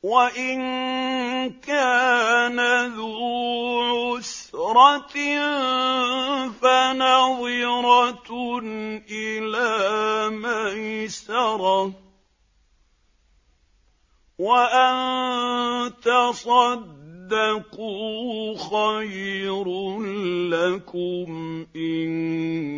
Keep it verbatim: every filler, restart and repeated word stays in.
وَإِن كَانَ ذُو عُسْرَةٍ فَنَظِرَةٌ إِلَىٰ مَيْسَرَةٍ ۚ وَأَن تَصَدَّقُوا خَيْرٌ لَّكُمْ إِن